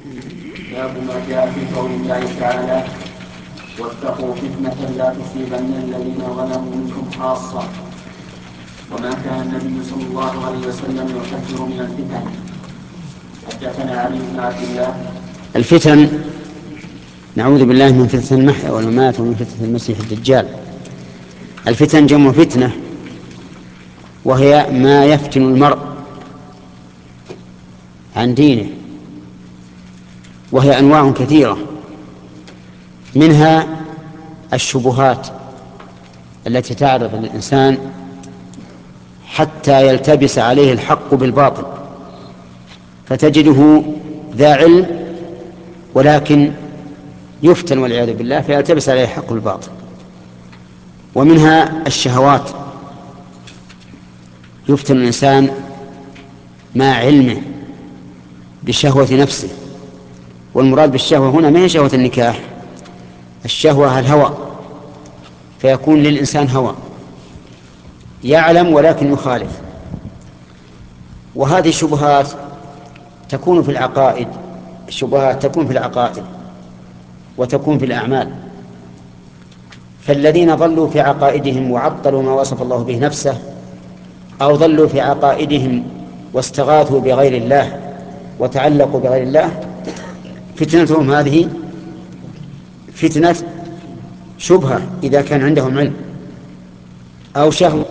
باب ما جاء في قول الله تعالى: واتقوا فتنة لا تصيبن الذين ظلموا منكم خاصة. وما كان النبي صلى الله عليه وسلم يحذر من الفتن. حدثنا علي بن عبد الله. الفتن، نعوذ بالله من فتنة المحيا والممات ومن فتنة المسيح الدجال. الفتن جمع فتنة، وهي ما يفتن المرء عن دينه، وهي أنواع كثيرة، منها الشبهات التي تعرض للإنسان حتى يلتبس عليه الحق بالباطل، فتجده ذا علم ولكن يفتن والعياذ بالله فيلتبس عليه الحق بالباطل. ومنها الشهوات، يفتن الإنسان مع علمه بشهوة نفسه، والمراد بالشهوة هنا ما هي شهوة النكاح، الشهوة الهوى، فيكون للإنسان هوى يعلم ولكن يخالف. وهذه الشبهات تكون في العقائد، الشبهات تكون في العقائد وتكون في الأعمال. فالذين ضلوا في عقائدهم وعطلوا ما وصف الله به نفسه، أو ضلوا في عقائدهم واستغاثوا بغير الله وتعلقوا بغير الله، فتنتهم هذه فتنة شبهة إذا كان عندهم علم، أو شهوة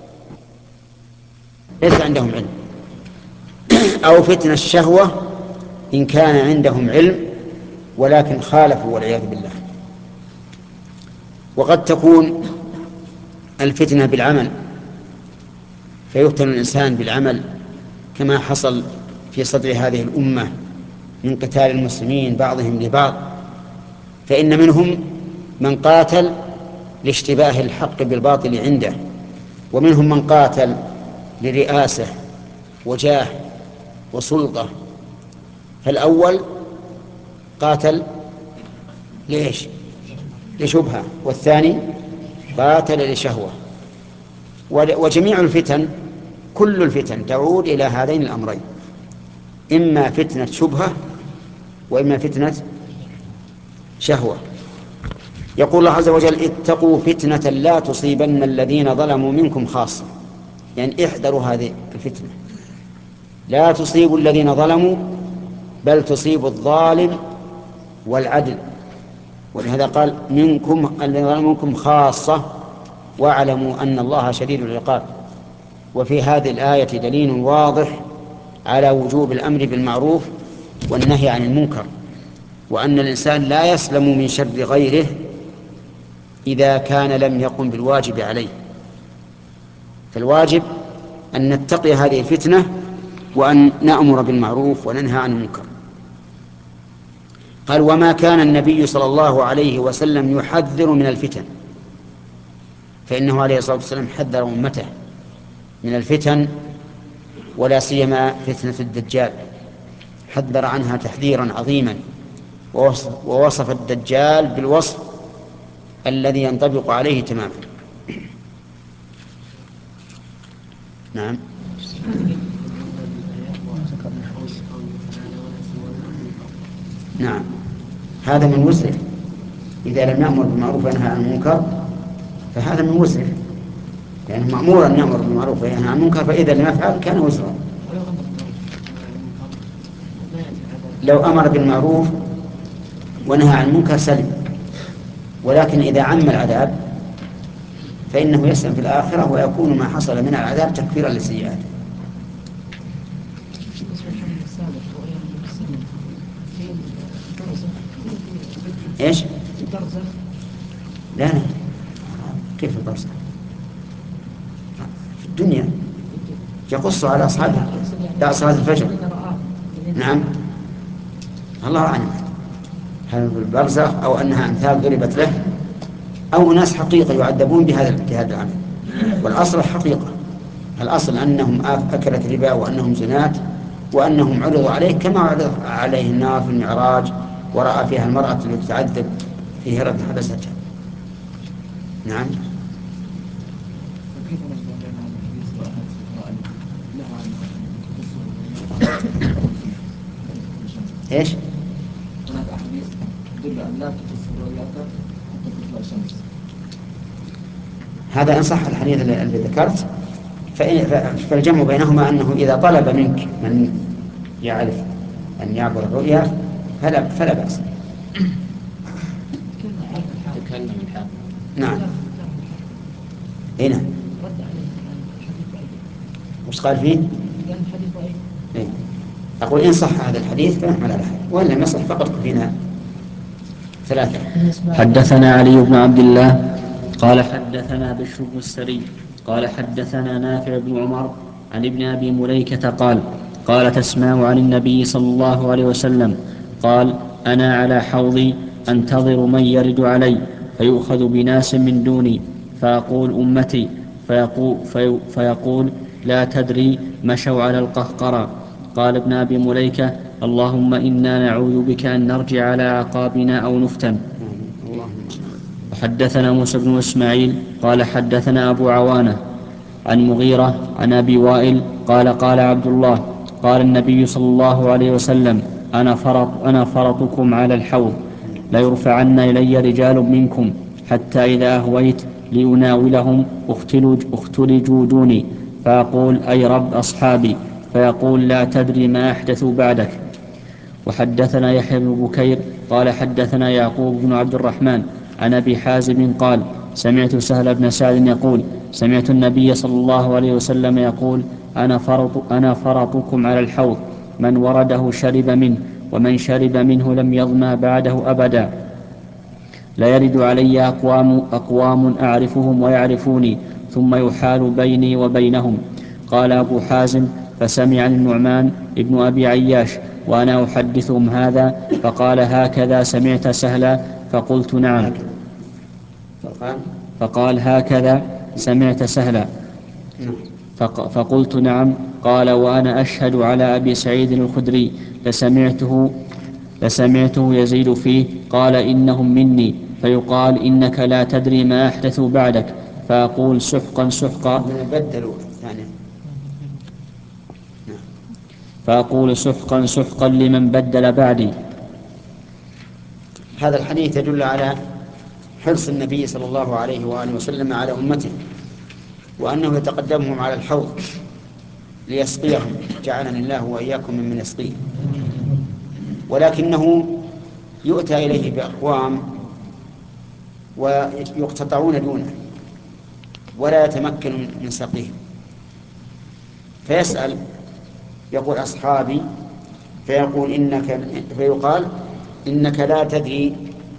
ليس عندهم علم، أو فتنة الشهوة إن كان عندهم علم ولكن خالفوا والعياذ بالله. وقد تكون الفتنة بالعمل، فيفتن الإنسان بالعمل كما حصل في صدر هذه الأمة من قتال المسلمين بعضهم لبعض، فإن منهم من قاتل لاشتباه الحق بالباطل عنده، ومنهم من قاتل لرئاسة وجاه وسلطة. فالأول قاتل ليش؟ لشبهة، والثاني قاتل لشهوة. وجميع الفتن، كل الفتن تعود إلى هذين الأمرين، إما فتنة شبهة وإما فتنة شهوة. يقول الله عز وجل: اتقوا فتنة لا تصيبن الذين ظلموا منكم خاصة، يعني احذروا هذه الفتنة، لا تصيب الذين ظلموا بل تصيب الظالم والعدل. ولهذا قال: منكم الذين ظلموا منكم خاصة واعلموا أن الله شديد العقاب. وفي هذه الآية دليل واضح على وجوب الأمر بالمعروف والنهي عن المنكر، وأن الإنسان لا يسلم من شر غيره إذا كان لم يقم بالواجب عليه. فالواجب أن نتقي هذه الفتنة وأن نأمر بالمعروف وننهى عن المنكر. قال: وما كان النبي صلى الله عليه وسلم يحذر من الفتن، فإنه عليه الصلاة والسلام حذر أمته من الفتن، ولا سيما فتنة الدجال، حذر عنها تحذيرا عظيما، ووصف الدجال بالوصف الذي ينطبق عليه تماما. نعم. نعم، هذا من وزره، إذا لم يأمر بالمعروف وينهى عن المنكر فهذا من وزره، يعني مأمور أن يأمر بالمعروف وينهى عن المنكر، فإذا لم يفعل كان وزرا. لو أمر بالمعروف ونهى عن المنكر سلم، ولكن إذا عم العذاب فإنه يسلم في الآخرة، ويكون ما حصل من العذاب تكفيرا لسيئاته. إيش؟ لا لا، كيف البرزخ؟ في الدنيا يقص على أصحابه بعد صلاة الفجر. نعم، الله أعلم، هل في البرزخ أو أنها أمثال ضربت له، أو ناس حقيقة يعذبون بهذا العمل. والأصل حقيقة، الأصل أنهم أكلت ربا وأنهم زنات وأنهم عرضوا عليه كما عرض عليه النار في المعراج، ورأى فيها المرأة التي تعذب في هرة حبستها. نعم. ايش؟ تدل أن لا تكف الرؤيات حتى تطلع الشمس. هذا إن صح الحديث الذي ذكرت، فالجمع بينهما أنه إذا طلب منك من يعرف أن يعبر الرؤيا فلا بأس. تكلم الحال. نعم. هنا وش قال فيه؟ إيه؟ أقول إن صح هذا الحديث فنحمل على هذا، وإن لم يصح فقط فينا ثلاثة. حدثنا علي بن عبد الله قال حدثنا بشر بن السري قال حدثنا نافع بن عمر عن ابن أبي مليكة قال تسمع عن النبي صلى الله عليه وسلم قال أنا على حوضي أنتظر من يرد علي فيؤخذ بناس من دوني فأقول أمتي فيقول لا تدري مشوا على القهقرى. قال ابن أبي مليكة اللهم إنا نعوذ بك أن نرجع على أعقابنا أو نفتن. وحدثنا موسى بن إسماعيل قال حدثنا أبو عوانة عن مغيرة عن أبي وائل قال عبد الله قال النبي صلى الله عليه وسلم أنا فرطكم على الحوض ليرفعن إلي رجال منكم حتى إذا أهويت لأناولهم اختلجوا دوني فأقول أي رب أصحابي فيقول لا تدري ما أحدثوا بعدك. وحدثنا يحيى بن بكير قال حدثنا يعقوب بن عبد الرحمن عن أبي حازم قال سمعت سهل بن سعد يقول سمعت النبي صلى الله عليه وسلم يقول أنا فرطكم على الحوض من ورده شرب منه ومن شرب منه لم يظمأ بعده أبدا لا يرد علي أقوام أعرفهم ويعرفوني ثم يحال بيني وبينهم. قال أبو حازم فسمع النعمان ابن أبي عياش وأنا أحدثهم هذا فقال هكذا سمعت سهلا فقلت نعم. فقال هكذا سمعت سهلا فقلت نعم. قال وأنا أشهد على أبي سعيد الخدري لسمعته يزيد فيه قال إنهم مني فيقال إنك لا تدري ما أحدثوا بعدك فأقول سحقا سحقا فأقول سحقا سحقا لمن بدل بعدي. هذا الحديث يدل على حرص النبي صلى الله عليه وآله وسلم على أمته وأنه يتقدمهم على الحوض ليسقيهم جعلني الله وإياكم ممن يسقيه. ولكنه يؤتى إليه بأقوام ويقتطعون دونه ولا يتمكن من سقيهم فيسأل يقول أصحابي فيقال إنك لا تدري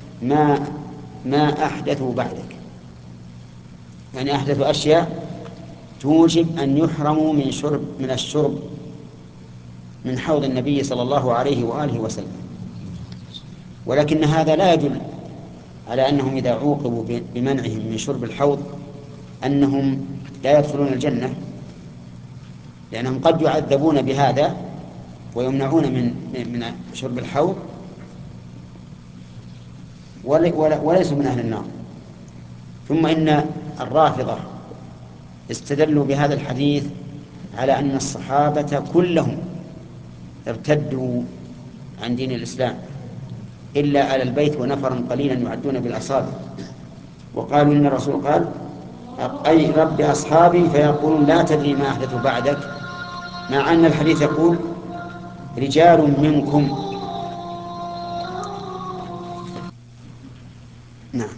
ما أحدثوا بعدك، يعني أحدثوا أشياء توجب أن يحرموا من الشرب من حوض النبي صلى الله عليه وآله وسلم. ولكن هذا لا يدل على أنهم إذا عوقبوا بمنعهم من شرب الحوض أنهم لا يدخلون الجنة، لأنهم قد يعذبون بهذا ويمنعون من شرب الحوض وليسوا من أهل النار. ثم إن الرافضة استدلوا بهذا الحديث على أن الصحابة كلهم ارتدوا عن دين الإسلام إلا آل البيت ونفرا قليلا يعدون بالأصابع، وقالوا إن الرسول قال أي رب أصحابي فيقولون لا تدري ما أحدثوا بعدك، مع أن الحديث يقول رجال منكم. نعم.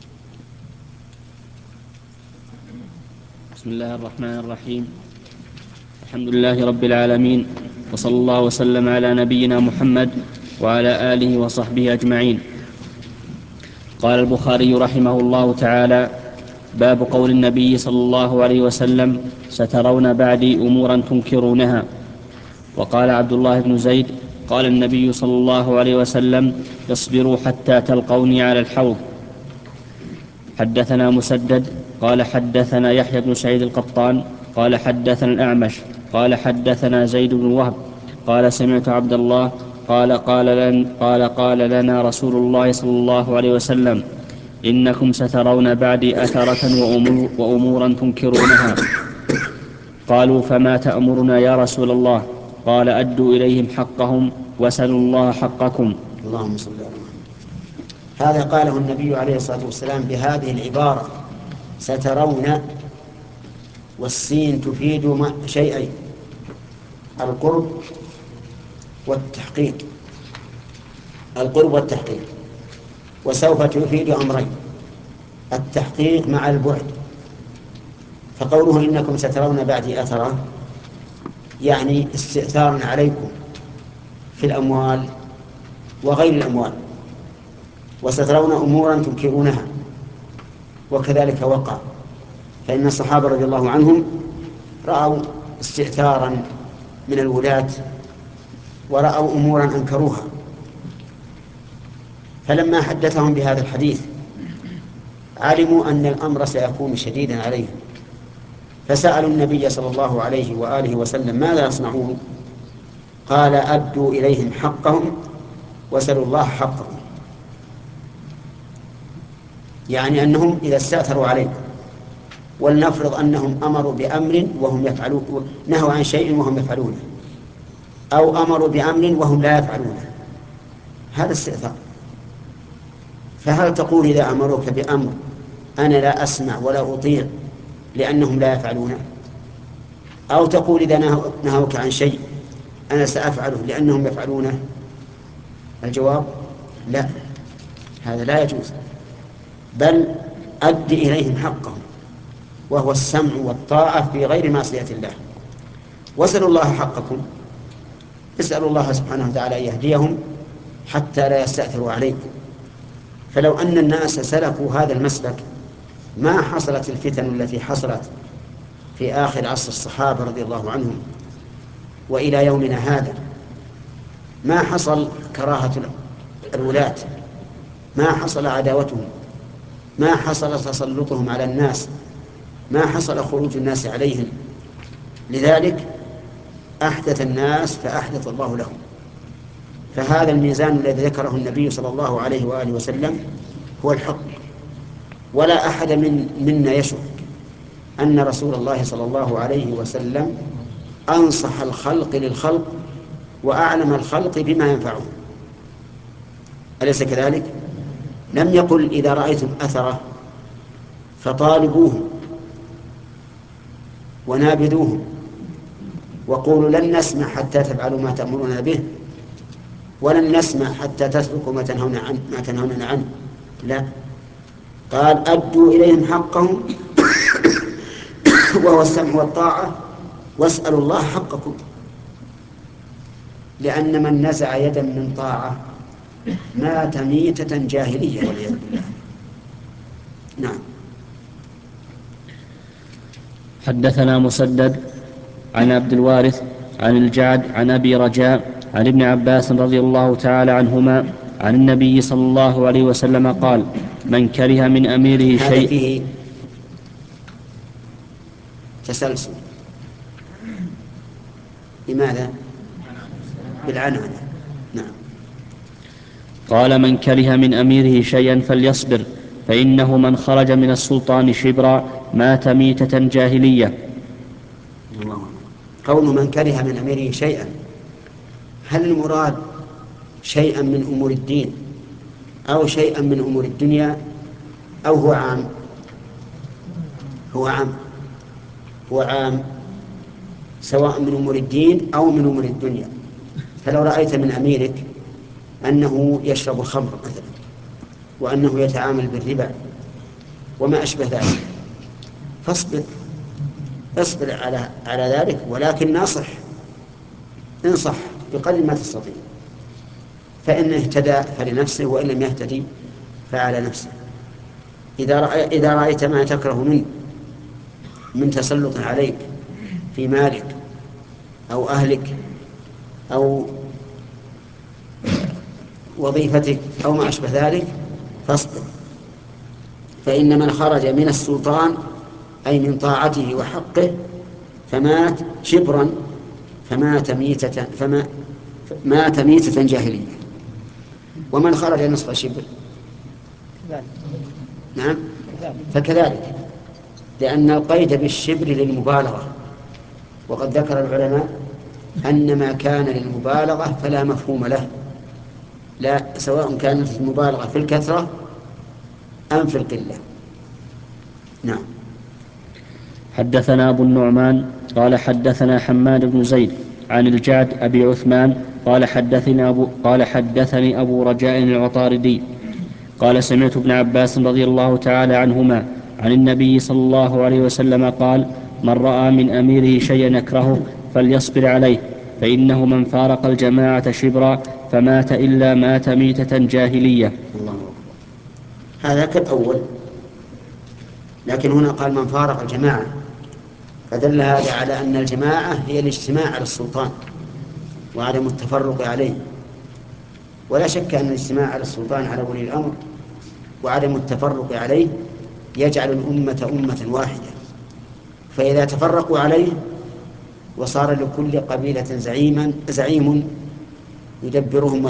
بسم الله الرحمن الرحيم الحمد لله رب العالمين وصلى الله وسلم على نبينا محمد وعلى آله وصحبه أجمعين. قال البخاري رحمه الله تعالى باب قول النبي صلى الله عليه وسلم سترون بعدي أمورا تنكرونها. وقال عبد الله بن زيد قال النبي صلى الله عليه وسلم اصبروا حتى تلقوني على الحوض. حدثنا مسدد قال حدثنا يحيى بن سعيد القطان قال حدثنا الأعمش قال حدثنا زيد بن وهب قال سمعت عبد الله قال لنا رسول الله صلى الله عليه وسلم إنكم سترون بعدي أثرة وأمورا تنكرونها. قالوا فما تأمرنا يا رسول الله؟ قال أدوا إليهم حقهم وسلوا الله حقكم. اللهم صل على محمد. هذا قاله النبي عليه الصلاة والسلام بهذه العبارة: سترون. والسين تفيد شيئين: القرب والتحقيق. القرب والتحقيق. وسوف تفيد أمرين: التحقيق مع البعد. فقوله إنكم سترون بعدي أثرا يعني استئثارا عليكم في الأموال وغير الأموال، وسترون أمورا تنكرونها. وكذلك وقع، فإن الصحابة رضي الله عنهم رأوا استئثارا من الولاة ورأوا أمورا أنكروها، فلما حدثهم بهذا الحديث علموا أن الأمر سيكون شديدا عليهم، فسألوا النبي صلى الله عليه وآله وسلم: ماذا يصنعون؟ قال: أدوا إليهم حقهم وسلوا الله حقهم. يعني أنهم إذا استأثروا عليكم، ولنفرض أنهم أمروا بأمر وهم يفعلون، نهوا عن شيء وهم يفعلونه، أو أمروا بأمر وهم لا يفعلونه، هذا استئثار. فهل تقول إذا أمروك بأمر أنا لا أسمع ولا أطيع لأنهم لا يفعلونه؟ أو تقول إذا نهوك عن شيء أنا سأفعله لأنهم يفعلونه؟ الجواب: لا، هذا لا يجوز، بل أد إليهم حقهم، وهو السمع والطاعة في غير معصية الله. واسألوا الله حقكم، اسألوا الله سبحانه وتعالى أن يهديهم حتى لا يستأثروا عليكم. فلو أن الناس سلكوا هذا المسلك ما حصلت الفتن التي حصلت في آخر عصر الصحابة رضي الله عنهم وإلى يومنا هذا. ما حصل كراهة الولاة، ما حصل عداوتهم، ما حصل تسلطهم على الناس، ما حصل خروج الناس عليهم. لذلك أحدث الناس فأحدث الله لهم. فهذا الميزان الذي ذكره النبي صلى الله عليه وآله وسلم هو الحق. ولا أحد منا يشك أن رسول الله صلى الله عليه وسلم أنصح الخلق للخلق وأعلم الخلق بما ينفعهم، أليس كذلك؟ لم يقل: إذا رأيتم أثره فطالبوهم ونابذوهم وقولوا لن نسمع حتى تفعلوا ما تأمرون به، ولن نسمع حتى تتركوا ما تنهوننا عنه. لا، قال: أدوا إليهم حقهم وهو السمع والطاعة، واسألوا الله حقكم. لأن من نزع يدا من طاعة مات ميتة جاهلية والعياذ بالله. نعم. حدثنا مسدد عن عبد الوارث عن الجعد عن أبي رجاء عن ابن عباس رضي الله تعالى عنهما عن النبي صلى الله عليه وسلم قال: من كره من أميره هذا شيء. فيه تسلسل. لماذا؟ بالعنعنة. نعم. قال: من كره من أميره شيئا فليصبر، فإنه من خرج من السلطان شبرا مات ميتة جاهلية. الله. قول من كره من أميره شيئا، هل المراد شيئا من أمور الدين أو شيئا من أمور الدنيا أو هو عام؟ هو عام سواء من أمور الدين أو من أمور الدنيا. فلو رأيت من أميرك أنه يشرب الخمر مثلا، وأنه يتعامل بالربا وما أشبه ذلك، فاصبر، اصبر على ذلك، ولكن انصح بقدر ما تستطيع، فإن اهتدى فلنفسه وإن لم يهتدي فعلى نفسه. إذا رأيت ما تكره منه من تسلط عليك في مالك أو أهلك أو وظيفتك أو ما أشبه ذلك فاصبر، فإن من خرج من السلطان أي من طاعته وحقه فمات شبرا فمات ميتة جاهلية. ومن خرج نصف شبر نعم فكذلك، لأن القيد بالشبر للمبالغة، وقد ذكر العلماء أن ما كان للمبالغة فلا مفهوم له، لا، سواء كانت المبالغة في الكثرة أم في القلة. نعم. حدثنا أبو النعمان قال حدثنا حماد بن زيد عن الجعد أبي عثمان قال حدثني أبو رجاء العطاردي قال سمعت ابن عباس رضي الله تعالى عنهما عن النبي صلى الله عليه وسلم قال من رأى من أميره شيئا يكرهه فليصبر عليه فإنه من فارق الجماعة شبرا فمات إلا مات ميتة جاهلية. الله أكبر. هذا كالأول، لكن هنا قال من فارق الجماعة، فدل هذا على أن الجماعة هي الاجتماع على السلطان وعدم التفرق عليه. ولا شك أن الاجتماع على السلطان على ولي الأمر وعدم التفرق عليه يجعل الأمة أمة واحدة، فإذا تفرقوا عليه وصار لكل قبيلة زعيم يدبرهم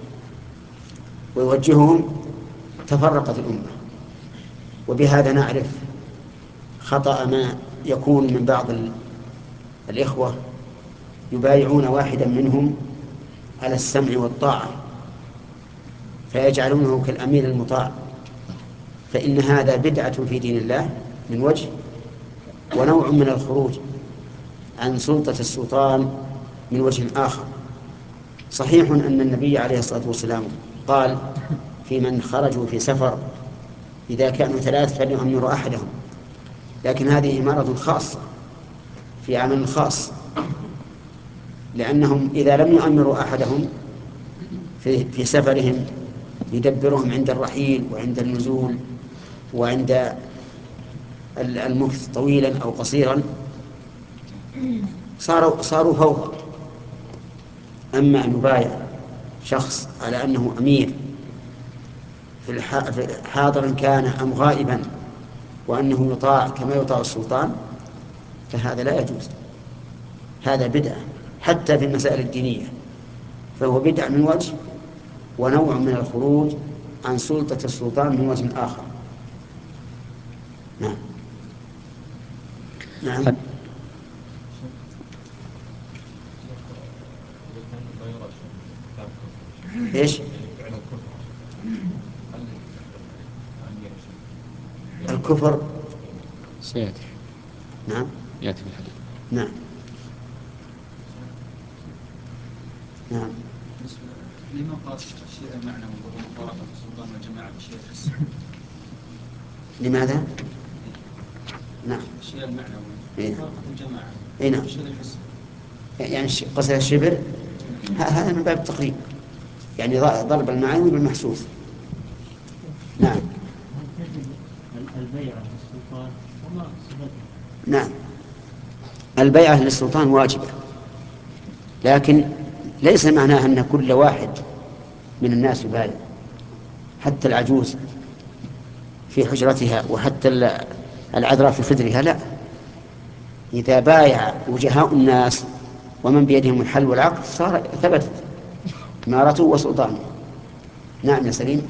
ويوجههم تفرقت الأمة. وبهذا نعرف خطأ ما يكون من بعض الإخوة يبايعون واحدا منهم على السمع والطاعة فيجعلونه كالأمير المطاع، فإن هذا بدعة في دين الله من وجه، ونوع من الخروج عن سلطة السلطان من وجه آخر. صحيح أن النبي عليه الصلاة والسلام قال في من خرجوا في سفر إذا كانوا 3 فليؤمروا أحدهم، لكن هذه إمارة خاصة في عمل خاص، لأنهم إذا لم يؤمروا أحدهم في سفرهم يدبرهم عند الرحيل وعند النزول وعند المكث طويلا أو قصيرا صاروا فوضى. أما أن يبايع شخص على أنه أمير في حاضرا كان أم غائبا وأنه يطاع كما يطاع السلطان، فهذا لا يجوز. هذا بدعة حتى في المسائل الدينية، فهو بدعة من وجه، ونوع من الخروج عن سلطة السلطان من وجه آخر. نعم. نعم. ايش؟ الكفر سيأتي. نعم. يأتي في الحديث. نعم. نعم. لما قال الشيء المعنوي وهو مفارقة السلطان والجماعة بالشيء الحسي؟ لماذا؟ نعم. الشيء المعنوي إيه؟ مفارقة الجماعة. إيه نعم. بالشيء الحسي يعني قصد الشبر هذا من باب التقريب، يعني ضرب المعنوي بالمحسوس. نعم. البيعة للسلطان وما صفتها؟ نعم، البيعة للسلطان واجبة، لكن ليس معناه أن كل واحد من الناس يبايع، حتى العجوز في حجرتها وحتى العذراء في خدرها، لا. إذا بايع وجهاء الناس ومن بيدهم الحل والعقد صار ثبتت إمارته وسلطانه. نعم يا سليم.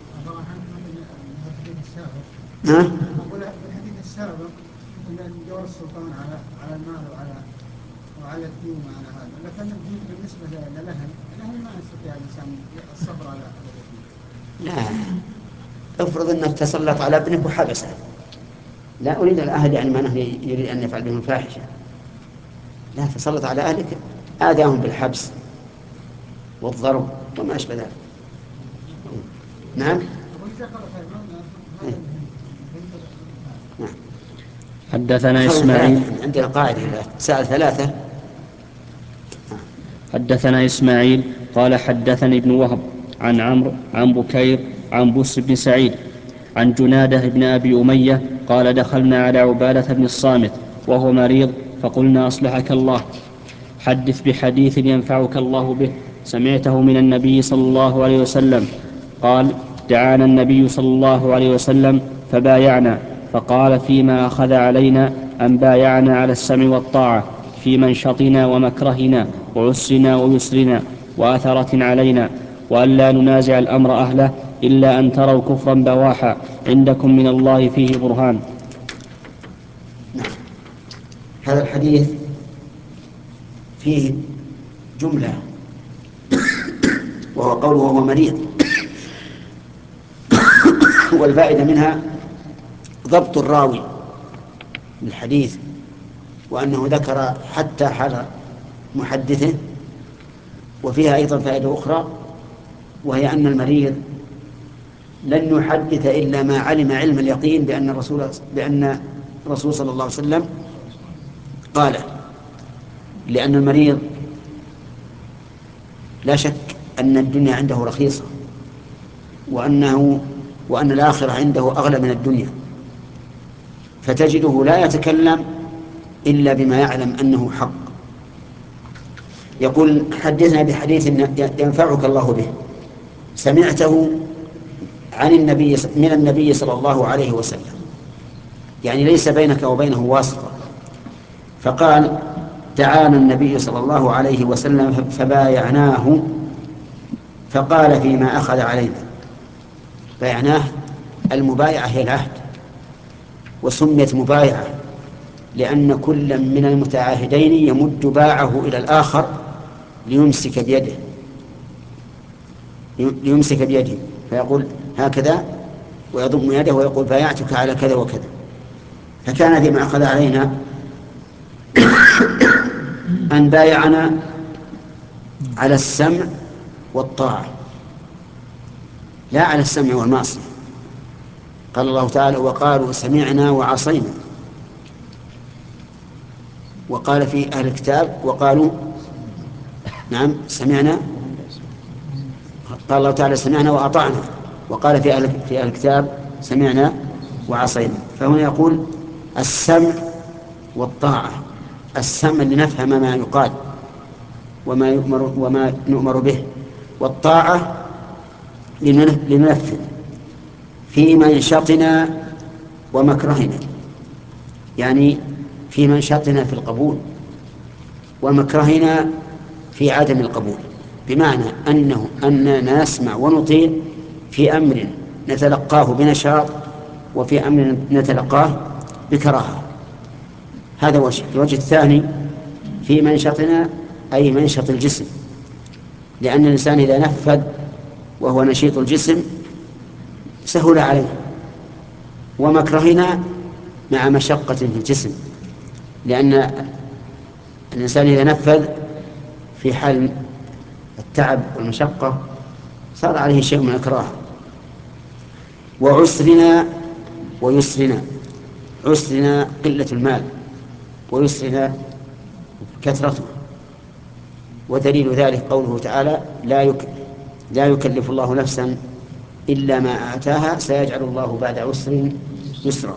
ها؟ أقول في الحديث السابق أن دور السلطان على المال وعلى الدين وعلى هذا، لكن الدين بالنسبة للأهل ما يستطيع الإنسان الصبر على لا، افرض أنك تسلط على ابنك وحبسه، لا أريد الأهل يعني ما يريد أن يفعل بهم فاحشة، لا، تسلط على أهلك آذاهم بالحبس والضرب وما أشبه ذلك. نعم. حدثنا إسماعيل. عندنا قاعدة إذا سأل 3. حدثنا إسماعيل قال حدثني ابن وهب عن عمرو عن بكير عن بس بن سعيد عن جناده بن أبي أمية قال دخلنا على عبادة بن الصامت وهو مريض فقلنا أصلحك الله، حدث بحديث ينفعك الله به سمعته من النبي صلى الله عليه وسلم. قال دعانا النبي صلى الله عليه وسلم فبايعنا، فقال فيما أخذ علينا أن بايعنا على السمع والطاعة في منشطنا ومكرهنا وعسرنا ويسرنا وأثرة علينا، وأن لا ننازع الأمر أهله إلا أن تروا كفرا بواحا عندكم من الله فيه برهان. هذا الحديث فيه جملة وهو قوله وهو مريض. والفائدة منها ضبط الراوي بالحديث، وأنه ذكر حتى حال محدثه. وفيها أيضا فائدة أخرى، وهي أن المريض لن يحدث إلا ما علم علم اليقين بأن الرسول صلى الله عليه وسلم قاله، لأن المريض لا شك أن الدنيا عنده رخيصة، وأن الآخرة عنده أغلى من الدنيا، فتجده لا يتكلم إلا بما يعلم أنه حق. يقول حدثنا بحديث ينفعك الله به سمعته من النبي صلى الله عليه وسلم، يعني ليس بينك وبينه واسطة. فقال تعالى النبي صلى الله عليه وسلم فبايعناه، فقال فيما أخذ علينا. بايعناه، المبايعة هي العهد، وسميت مبايعة لأن كل من المتعاهدين يمد باعه إلى الآخر ليمسك بيده فيقول هكذا، ويضم يده ويقول بايعتك على كذا وكذا. فكان فيما أخذ علينا أن بايعنا على السمع والطاعة، لا على السمع والمعصية. قال الله تعالى وقالوا سمعنا وعصينا. وقال في أهل الكتاب وقالوا نعم سمعنا، قال الله تعالى سمعنا وأطعنا. وقال في أهل الكتاب سمعنا وعصينا. فهنا يقول السمع والطاعة، السمع لنفهم ما يقال وما نؤمر به، والطاعة لننفذ في منشطنا ومكرهنا، يعني في منشطنا في القبول ومكرهنا في عدم القبول، بمعنى أننا نسمع ونطيع في أمر نتلقاه بنشاط وفي أمر نتلقاه بكراهة. هذا وجه. الوجه الثاني في منشطنا أي منشط الجسم، لأن الإنسان إذا نفذ وهو نشيط الجسم سهل عليه، ومكرهنا مع مشقة في الجسم، لأن الإنسان إذا نفذ في حال التعب والمشقة صار عليه شيء من الكراهة. وعسرنا ويسرنا، عسرنا قلة المال ويسرنا كثرته. ودليل ذلك قوله تعالى لا يكلف الله نفسا إلا ما آتاها سيجعل الله بعد عسر يسرا.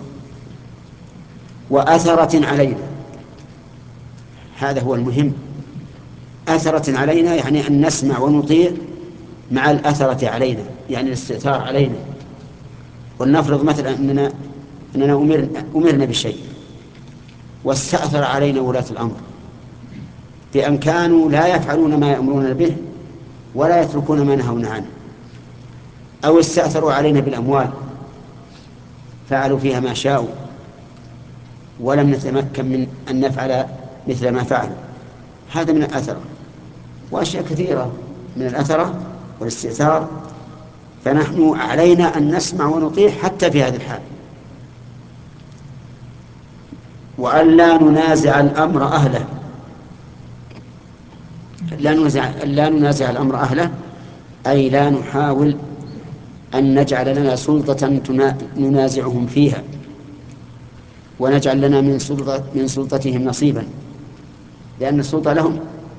وأثرة علينا، هذا هو المهم. أثرة علينا يعني أن نسمع ونطيع مع الأثرة علينا، يعني الاستئثار علينا. ولنفرض مثلا أننا أمرنا بالشيء واستأثر علينا ولاة الأمر بأن كانوا لا يفعلون ما يأمرون به ولا يتركون ما نهون عنه، أو استأثروا علينا بالأموال فعلوا فيها ما شاءوا ولم نتمكن من أن نفعل مثل ما فعلوا. هذا من الأثرة، وأشياء كثيرة من الأثرة والاستئثار. فنحن علينا أن نسمع ونطيع حتى في هذه الحال، وأن لا ننازع الأمر أهله. لا ننازع الأمر أهله أي لا نحاول أن نجعل لنا سلطة ننازعهم فيها ونجعل لنا من سلطتهم نصيبا، لأن السلطة لهم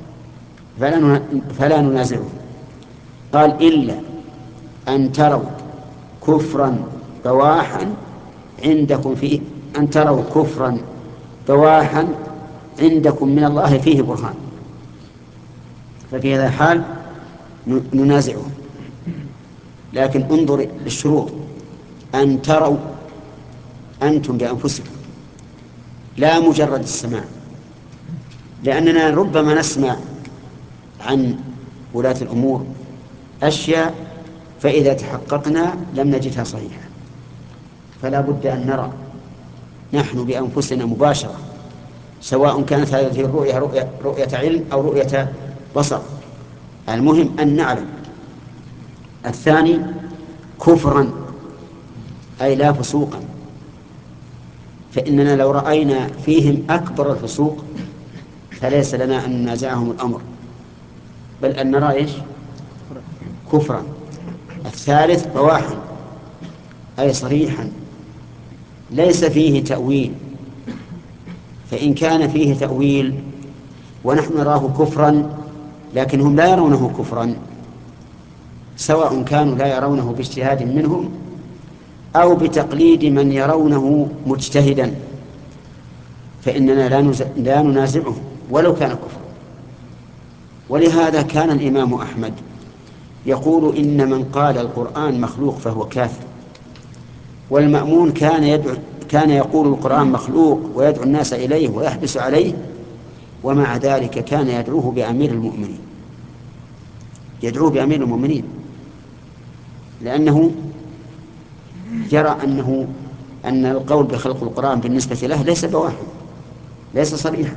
فلا ننازعهم. قال إلا أن تروا كفرا بواحا عندكم فيه، أن تروا كفرا بواحا عندكم من الله فيه برهان، ففي هذا الحال ننازعهم. لكن انظر للشروط، أن تروا أنتم بأنفسكم، لا مجرد السماع، لأننا ربما نسمع عن ولاة الأمور أشياء فإذا تحققنا لم نجدها صحيحة، فلا بد أن نرى نحن بأنفسنا مباشرة، سواء كانت هذه الرؤية رؤية علم أو رؤية بصر. المهم أن نعلم الثاني كفرا أي لا فسوقا، فإننا لو رأينا فيهم أكبر الفسوق فليس لنا أن ننازعهم الأمر، بل أن نرى إيش؟ كفرا. الثالث بواحا أي صريحا ليس فيه تأويل، فإن كان فيه تأويل ونحن نراه كفرا لكنهم لا يرونه كفرا، سواء كانوا لا يرونه باجتهاد منهم أو بتقليد من يرونه مجتهدا، فإننا لا ننازعه ولو كان كفرا. ولهذا كان الإمام أحمد يقول إن من قال القرآن مخلوق فهو كافر، والمأمون كان يقول القرآن مخلوق ويدعو الناس إليه ويحبس عليه، ومع ذلك كان يدعوه بأمير المؤمنين، يدعوه بأمير المؤمنين، لأنه يرى أن القول بخلق القرآن بالنسبة له ليس بواحد، ليس صريحا،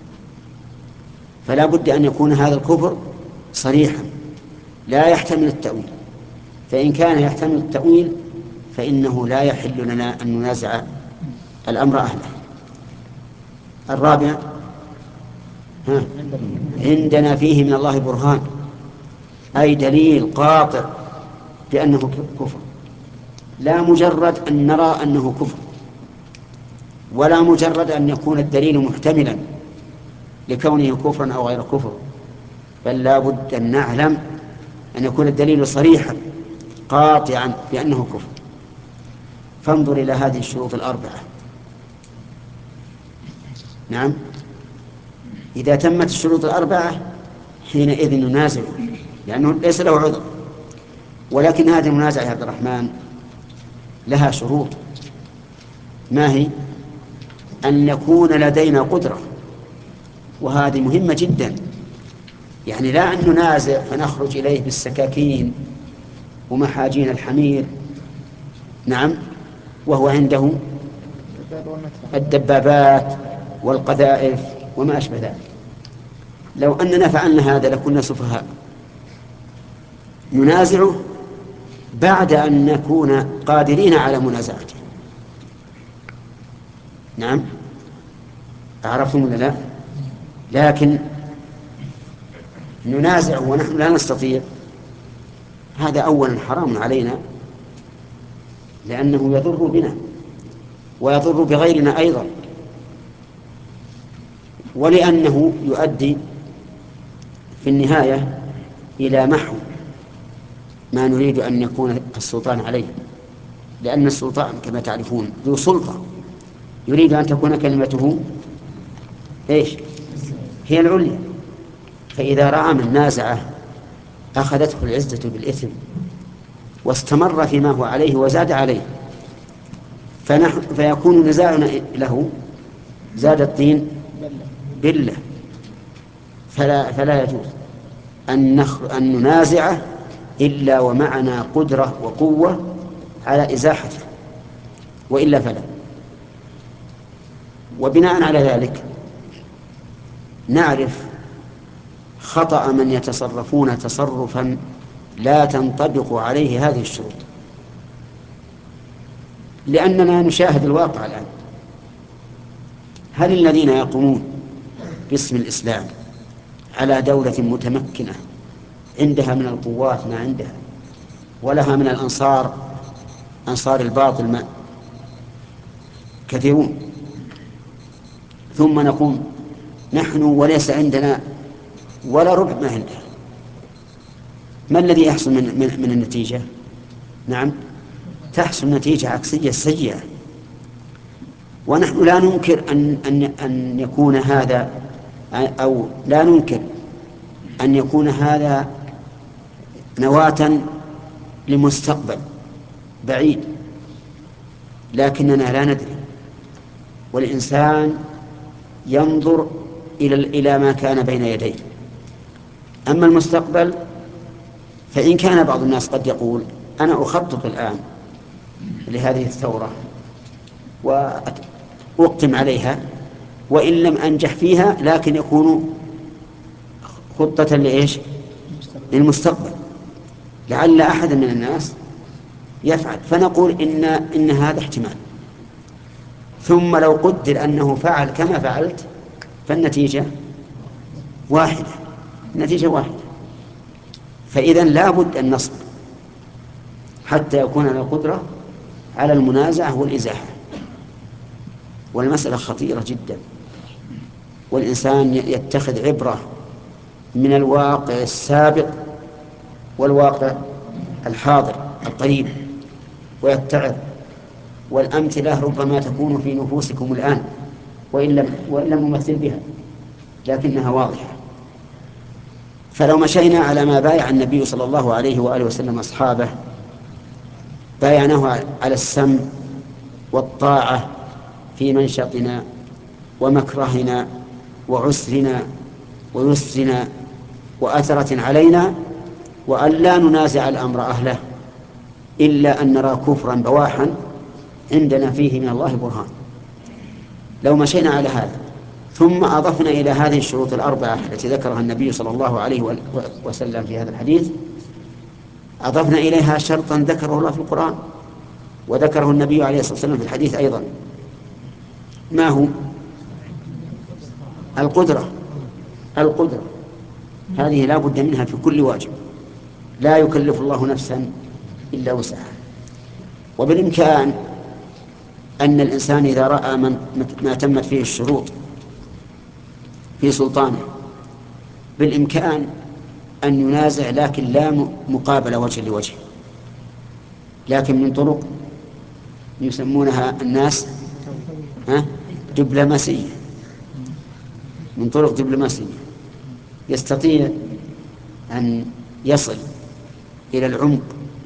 فلا بد أن يكون هذا الكفر صريحا لا يحتمل التأويل، فإن كان يحتمل التأويل فإنه لا يحل لنا أن ننازع الأمر أهله. الرابع عندنا فيه من الله برهان أي دليل قاطع بأنه كفر، لا مجرد أن نرى أنه كفر، ولا مجرد أن يكون الدليل محتملا لكونه كفرا أو غير كفر، بل لا بد أن نعلم أن يكون الدليل صريحا قاطعا بأنه كفر. فانظر إلى هذه الشروط الأربعة. نعم، إذا تمت الشروط الأربعة حينئذ ننازع لأنه ليس له عذر. ولكن هذه المنازعة يا عبد الرحمن لها شروط. ما هي؟ أن يكون لدينا قدرة، وهذه مهمة جدا، يعني لا أن ننازع فنخرج إليه بالسكاكين ومحاجين الحمير، نعم، وهو عنده الدبابات والقذائف وما أشبه ذلك. لو أننا فعلنا هذا لكنا سفهاء. ننازعه بعد أن نكون قادرين على منازعته. نعم، أعرفتم ولا لا؟ لكن ننازع ونحن لا نستطيع، هذا أولا حرام علينا، لأنه يضر بنا ويضر بغيرنا أيضا، ولأنه يؤدي في النهاية إلى محو ما نريد أن يكون السلطان عليه، لأن السلطان كما تعرفون ذو سلطة يريد أن تكون كلمته إيش؟ هي العليا. فإذا رأى من نازعه أخذته العزة بالإثم واستمر فيما هو عليه وزاد عليه، فيكون نزاعنا له زاد الطين بلة. فلا يجوز أن ننازعه إلا ومعنا قدرة وقوة على إزاحته، وإلا فلا. وبناء على ذلك نعرف خطأ من يتصرفون تصرفا لا تنطبق عليه هذه الشروط، لأننا نشاهد الواقع الآن. هل الذين يقومون باسم الإسلام على دولة متمكنة عندها من القوات ما عندها ولها من أنصار الباطل كثيرون، ثم نقوم نحن وليس عندنا ولا ربع ما عندها، ما الذي يحصل من النتيجة؟ نعم، تحصل نتيجة عكسية سيئة. ونحن لا ننكر أن يكون هذا، أو لا ننكر أن يكون هذا نواة لمستقبل بعيد، لكننا لا ندري، والإنسان ينظر إلى ما كان بين يديه. أما المستقبل فإن كان بعض الناس قد يقول أنا أخطط الآن لهذه الثورة وأقدم عليها، وإن لم أنجح فيها لكن يكون خطة لإيش؟ للمستقبل. لعل أحد من الناس يفعل، فنقول إن هذا احتمال. ثم لو قدر أنه فعل كما فعلت فالنتيجة واحدة، النتيجة واحدة. فإذن لا بد أن نصبر حتى يكون لنا قدرة على المنازعة والإزاحة. والمسألة خطيرة جدا، والإنسان يتخذ عبرة من الواقع السابق والواقع الحاضر القريب ويتعظ. والأمثلة ربما تكون في نفوسكم الآن وإن لم نمثل بها، لكنها واضحة. فلو مشينا على ما بايع النبي صلى الله عليه وآله وسلم أصحابه، بايعناه على السمع والطاعة في منشطنا ومكرهنا وعسرنا ويسرنا وأثرة علينا، وأن لا ننازع الأمر أهله إلا أن نرى كفرا بواحا عندنا فيه من الله برهان. لو مشينا على هذا ثم أضفنا إلى هذه الشروط الأربعة التي ذكرها النبي صلى الله عليه وسلم في هذا الحديث، أضفنا إليها شرطا ذكره الله في القرآن وذكره النبي عليه الصلاة والسلام في الحديث أيضا. ما هو؟ القدرة هذه لا بد منها في كل واجب، لا يكلف الله نفسا إلا وسعها. وبالإمكان أن الإنسان إذا رأى ما تمت فيه الشروط في سلطانه بالإمكان أن ينازع، لكن لا مقابل وجه لوجه، لكن من طرق يسمونها الناس دبلوماسية، من طرق دبلوماسية يستطيع أن يصل إلى العمق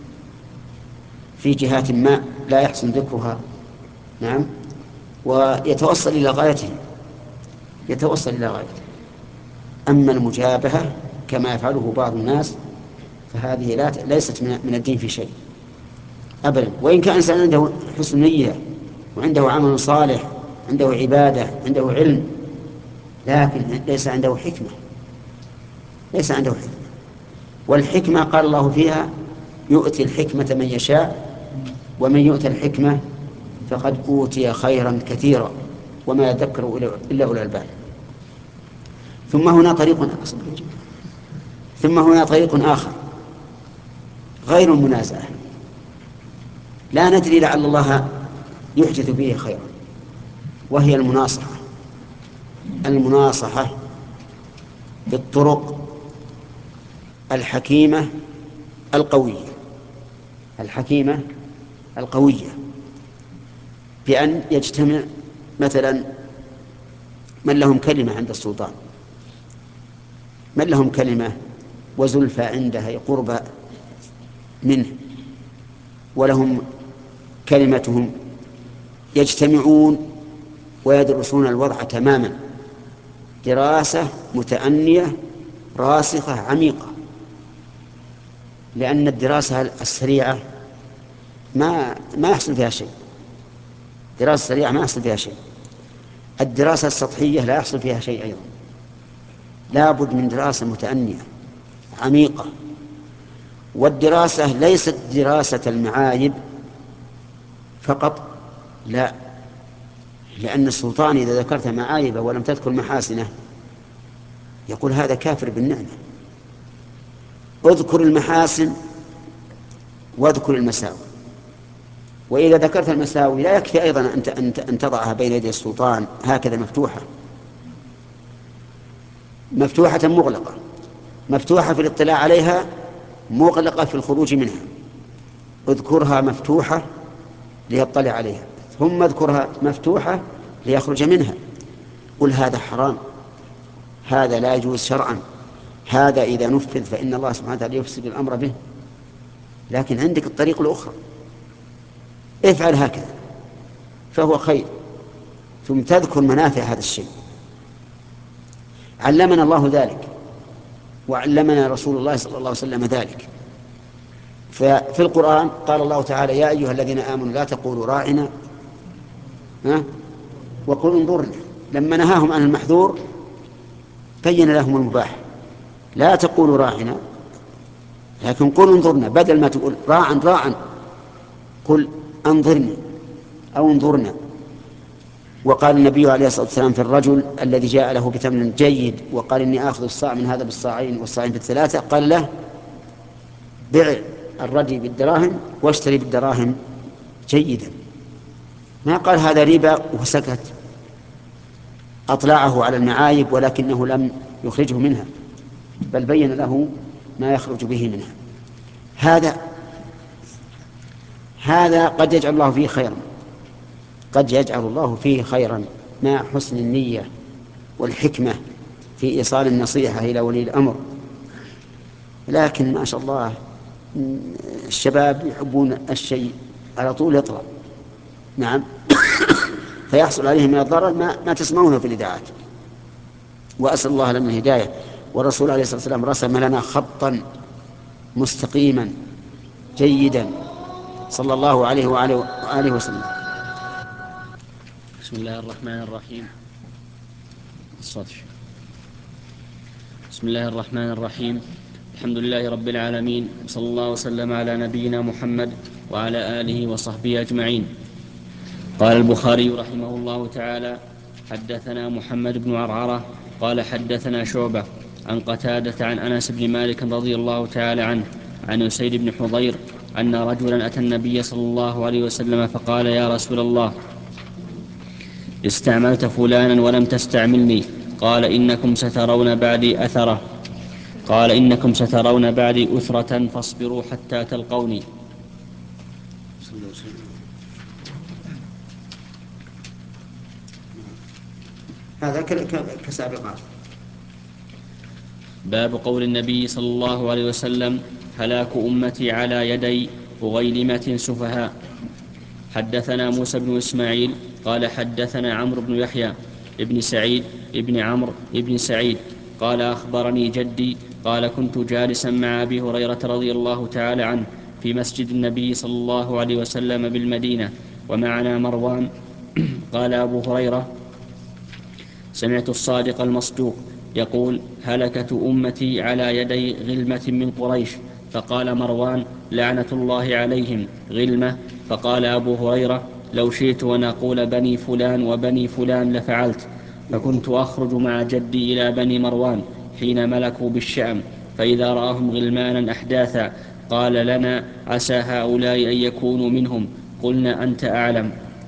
في جهات ما لا يحسن ذكرها، نعم، ويتوصل إلى غايته، أما المجابهة كما يفعله بعض الناس فهذه ليست من الدين في شيء أبدا. وإن كان إنسان عنده حسن نية وعنده عمل صالح، عنده عبادة، عنده علم، لكن ليس عنده حكمة. والحكمة قال الله فيها: يؤتي الحكمة من يشاء ومن يؤتى الحكمة فقد أوتي خيرا كثيرا وما يذكر إلا أولو الألباب. ثم هنا طريق آخر غير المنازعة، لا ندري لعل الله يحدث به خيرا، وهي المناصحة بالطرق الحكيمة القوية، بأن يجتمع مثلا من لهم كلمة عند السلطان، من لهم كلمة وزلفى عنده قرب منه ولهم كلمتهم، يجتمعون ويدرسون الوضع تماما دراسة متأنية راسخة عميقة. لأن الدراسة السريعة ما يحصل فيها شيء، دراسة سريعة ما يحصل فيها شيء. الدراسة السطحية لا يحصل فيها شيء أيضا، لا بد من دراسة متأنية عميقة. والدراسة ليست دراسة المعايب فقط، لا، لأن السلطان إذا ذكرت معايبه ولم تذكر محاسنه يقول هذا كافر بالنعمة. اذكر المحاسن واذكر المساوئ، وإذا ذكرت المساوئ لا يكفي أيضا أن تضعها بين يدي السلطان هكذا مفتوحة مغلقة، مفتوحة في الاطلاع عليها، مغلقة في الخروج منها. اذكرها مفتوحة ليطلع عليها، ثم اذكرها مفتوحة ليخرج منها. قل هذا حرام، هذا لا يجوز شرعا، هذا إذا نفذ فإن الله سبحانه وتعالى يفسد الأمر به. لكن عندك الطريق الأخرى، افعل هكذا فهو خير، ثم تذكر منافع هذا الشيء. علمنا الله ذلك وعلمنا رسول الله صلى الله عليه وسلم ذلك. ففي القرآن قال الله تعالى: يا أيها الذين آمنوا لا تقولوا راعنا وقولوا انظرنا. لما نهاهم عن المحذور بين لهم المباح. لا تقولوا راعنا لكن قل انظرنا، بدل ما تقول راعا راعا قل انظرني أو انظرنا. وقال النبي عليه الصلاة والسلام في الرجل الذي جاء له بثمن جيد وقال إني آخذ الصاع من هذا بالصاعين والصاعين بالثلاثة، قال له بع الردي بالدراهم واشتري بالدراهم جيدا. ما قال هذا ربا وسكت، أطلعه على المعايب ولكنه لم يخرجه منها، بل بين له ما يخرج به منها. هذا قد يجعل الله فيه خيرا، قد يجعل الله فيه خيرا مع حسن النية والحكمة في إيصال النصيحة إلى ولي الأمر. لكن ما شاء الله الشباب يحبون الشيء على طول يطلع، نعم، فيحصل عليهم من الضرر ما تسمعونه في الإذاعات. وأسأل الله لنا الهداية. والرسول عليه الصلاة والسلام رسم لنا خطا مستقيما جيدا صلى الله عليه وآله وسلم. بسم الله الرحمن الرحيم. بسم الله الرحمن الرحيم. الحمد لله رب العالمين، صلى الله وسلم على نبينا محمد وعلى آله وصحبه أجمعين. قال البخاري رحمه الله تعالى: حدثنا محمد بن عرعرة قال حدثنا شعبة عن قتادة عن أنس بن مالك رضي الله تعالى عنه عن أسيد بن حضير أن رجلا أتى النبي صلى الله عليه وسلم فقال: يا رسول الله، استعملت فلانا ولم تستعملني. قال: إنكم سترون بعدي أثرة. قال: إنكم سترون بعدي أثرة فاصبروا حتى تلقوني. هذا كسابقات. باب قول النبي صلى الله عليه وسلم: هلاك أمتي على يدي أغيلمة سفهاء. حدثنا موسى بن إسماعيل قال حدثنا عمرو بن يحيى ابن سعيد ابن عمرو ابن سعيد قال أخبرني جدي قال: كنت جالسا مع أبي هريرة رضي الله تعالى عنه في مسجد النبي صلى الله عليه وسلم بالمدينة ومعنا مروان. قال أبو هريرة: سمعت الصادق المصدوق يقول: هلكت أمتي على يدي غلمة من قريش. فقال مروان: لعنة الله عليهم، غلمة. فقال أبو هريرة: لو شئت ونقول بني فلان وبني فلان لفعلت. فكنت أخرج مع جدي إلى بني مروان حين ملكوا بالشأم، فإذا رآهم غلمانا أحداثا قال لنا: عسى هؤلاء أن يكونوا منهم. قلنا: أنت أعلم.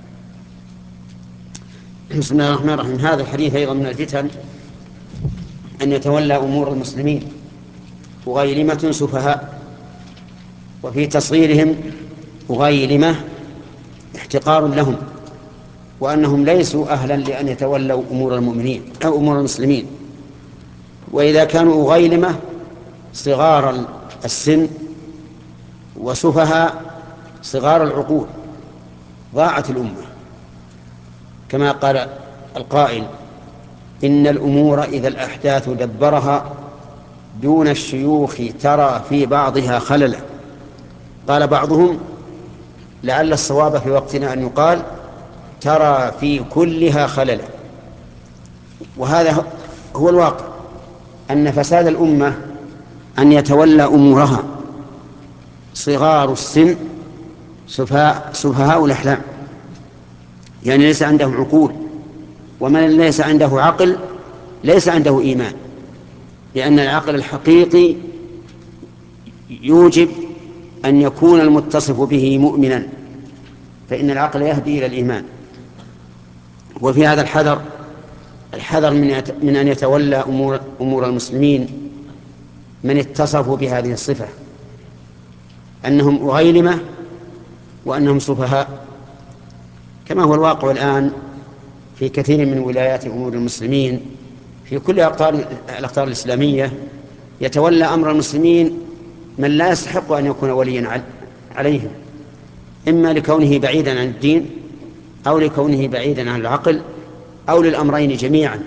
بسم الله الرحمن الرحيم. هذا الحديث أيضا من الفتن أن يتولى أمور المسلمين أغيلمة سفهاء، وفي تصغيرهم أغيلمة احتقار لهم، وأنهم ليسوا أهلا لأن يتولوا أمور المؤمنين أو أمور المسلمين. وإذا كانوا أغيلمة صغار السن وسفهاء صغار العقول ضاعت الأمة، كما قال القائل: إن الأمور إذا الأحداث دبرها دون الشيوخ ترى في بعضها خللا. قال بعضهم: لعل الصواب في وقتنا أن يقال ترى في كلها خللا. وهذا هو الواقع، أن فساد الأمة أن يتولى أمورها صغار السن سفهاء الأحلام، يعني ليس عندهم عقول. ومن ليس عنده عقل ليس عنده إيمان، لأن العقل الحقيقي يوجب أن يكون المتصف به مؤمنا، فإن العقل يهدي إلى الإيمان. وفي هذا الحذر من أن يتولى أمور المسلمين من اتصفوا بهذه الصفة، أنهم أغيلمة وأنهم سفهاء، كما هو الواقع الآن في كثير من ولايات أمور المسلمين في كل الأقطار الإسلامية. يتولى أمر المسلمين من لا يستحق أن يكون وليا عليهم، إما لكونه بعيدا عن الدين أو لكونه بعيدا عن العقل أو للأمرين جميعا.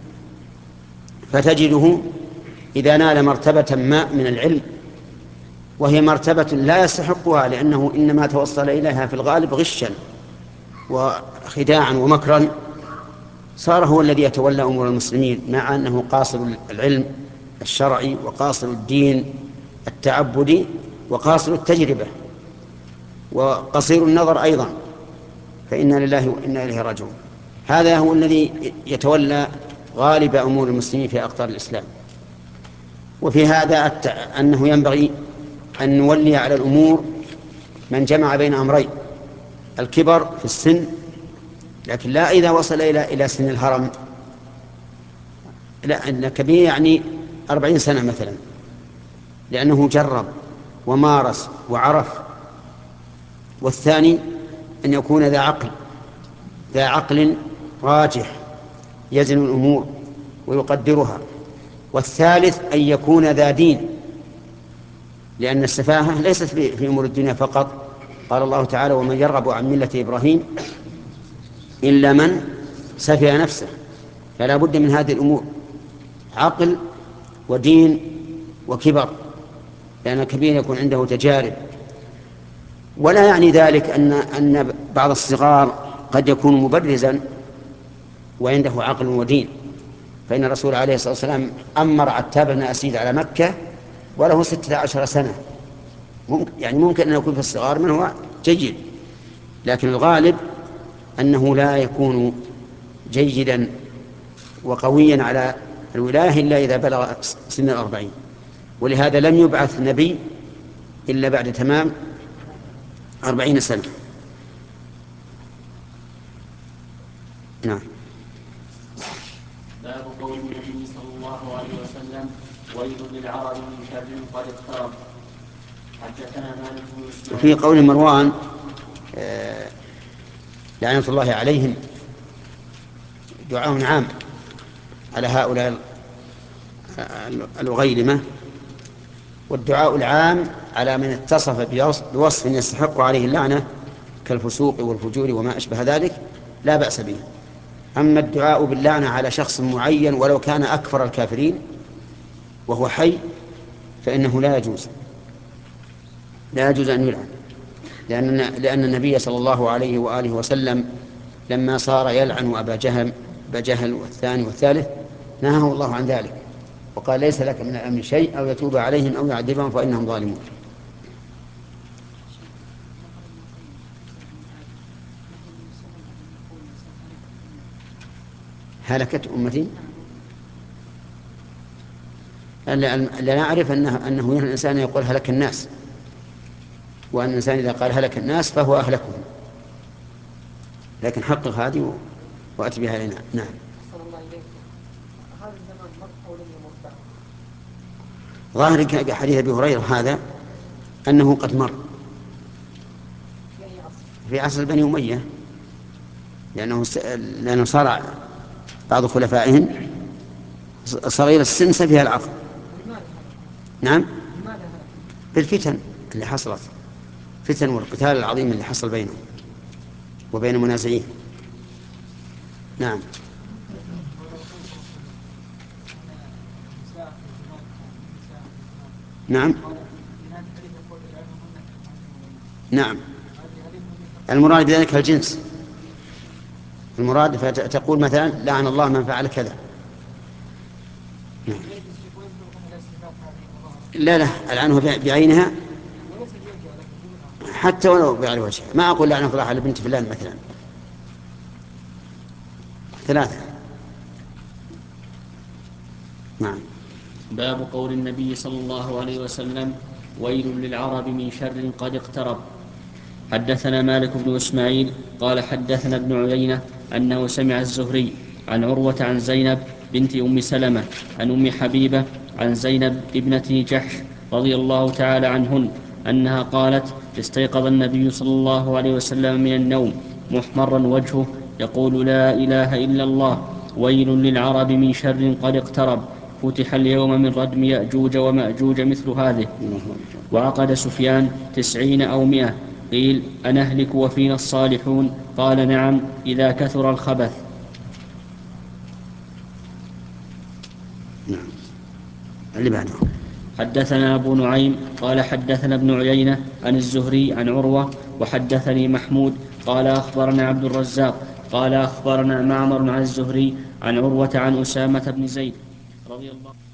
فتجده إذا نال مرتبة ما من العلم وهي مرتبة لا يستحقها، لأنه إنما توصل إليها في الغالب غشا وخداعا ومكرا، صار هو الذي يتولى أمور المسلمين، مع أنه قاصر العلم الشرعي وقاصر الدين التعبد وقاصر التجربة وقصير النظر أيضا، فإنا لله وإنا إليه راجعون. هذا هو الذي يتولى غالب أمور المسلمين في أقطار الإسلام. وفي هذا أنه ينبغي أن نولي على الأمور من جمع بين أمرين: الكبر في السن، لكن لا إذا وصل إلى سن الهرم، لا، أن كبير يعني 40 سنة مثلا، لأنه جرب ومارس وعرف. والثاني أن يكون ذا عقل راجح يزن الأمور ويقدرها. والثالث أن يكون ذا دين، لأن السفاهة ليست في أمور الدنيا فقط. قال الله تعالى: ومن يرغب عن ملة إبراهيم إلا من سفه نفسه. فلا بد من هذه الأمور: عقل ودين وكبر، لأن الكبير يكون عنده تجارب. ولا يعني ذلك أن بعض الصغار قد يكون مبرزا وعنده عقل ودين، فإن الرسول عليه الصلاة والسلام أمر عتاب بن أسيد على مكة وله 16 سنة. ممكن أن يكون في الصغار من هو جيد، لكن الغالب أنه لا يكون جيدا وقويا على الولاية إلا إذا بلغ سن 40. ولهذا لم يبعث نبي إلا بعد تمام 40 سنة. نعم. باب قول النبي صلى الله عليه وسلم: ويل للعرب من شر قد اقترب. حدثنا مالك بن اسماعيل. وفي قول مروان لعنة الله عليهم دعاء عام على هؤلاء الغيلمة، والدعاء العام على من اتصف بوصف يستحق عليه اللعنة كالفسوق والفجور وما أشبه ذلك لا بأس به. أما الدعاء باللعنة على شخص معين ولو كان أكفر الكافرين وهو حي فإنه لا يجوز أن يلعن، لأن النبي صلى الله عليه وآله وسلم لما صار يلعن أبا جهل والثاني والثالث نهاه الله عن ذلك، وقال: ليس لك من الأمر شيء، أو يتوب عليهم أو يعذبهم فإنهم ظالمون. هلكت أمتي، لا نعرف أنه ينهى الإنسان يقول هلك الناس، وأن الإنسان إذا قال هلك الناس فهو أهلكهم، لكن حقق هذه وأتي بها لنا. نعم. ظاهر حديث أبي هريرة هذا أنه قد مر في عصر بني أمية، لأنه صار بعض خلفائهم صغير السن سفيه العقل. نعم، بالفتن اللي حصلت، فتن والقتال العظيم اللي حصل بينهم وبين منازعين. نعم. نعم. نعم، المراد بذلك الجنس، المراد فتقول مثلا: لعن الله من فعل كذا. نعم. لا العنه بعينها حتى ولو بعلى وجهها، ما أقول لعنه الله على بنت فلان مثلا، 3. نعم. باب قول النبي صلى الله عليه وسلم: ويل للعرب من شر قد اقترب. حدثنا مالك بن إسماعيل قال حدثنا ابن عيينة أنه سمع الزهري عن عروة عن زينب بنت أم سلمة عن أم حبيبة عن زينب ابنة جحش رضي الله تعالى عنهن أنها قالت: استيقظ النبي صلى الله عليه وسلم من النوم محمرا وجهه يقول: لا إله إلا الله، ويل للعرب من شر قد اقترب، فتح اليوم من ردم يأجوج ومأجوج مثل هذه. وعقد سفيان 90 أو 100. قيل: أنهلك وفينا الصالحون؟ قال: نعم، إذا كثر الخبث. نعم. اللي بعده. حدثنا أبو نعيم قال حدثنا ابن عيينة عن الزهري عن عروة وحدثني محمود قال أخبرنا عبد الرزاق قال أخبرنا معمر عن الزهري عن عروة عن أسامة بن زيد رضي الله